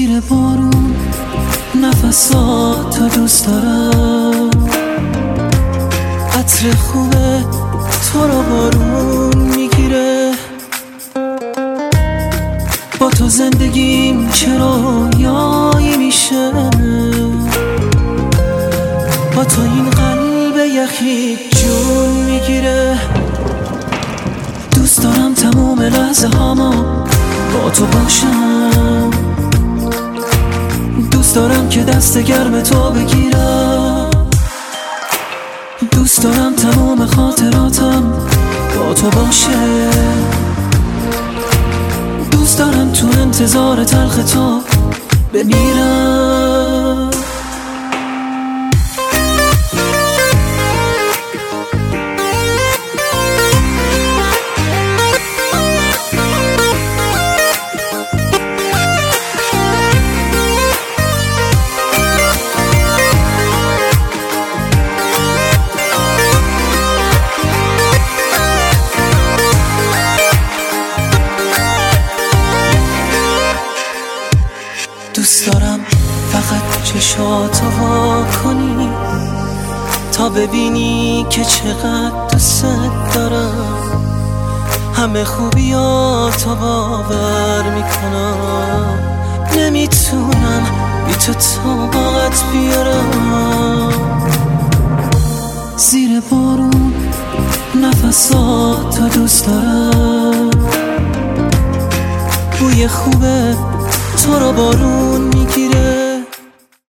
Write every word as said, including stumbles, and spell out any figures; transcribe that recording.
زیر بارون نفساتو دوست دارم، عطر خوبه تو رو بارون میگیره. با تو زندگیم چرا یایی میشه، با تو این قلب یخی جون میگیره. دوست دارم تموم لحظه هاما با تو باشم، دوست دارم که دست گرم تو بگیرم، دوست دارم تمام خاطراتم با تو باشه، دوست دارم تو انتظار تلخ تو بمیرم. دوست دارم فقط چشاتو وا کنی تا ببینی که چقدر دوست دارم. همه خوبیاتو باور میکنم، نمیتونم بی تو طاقت بیارم. زیر بارون نفساتو دوست دارم، بوی خوبه تو رو بارون میگیره.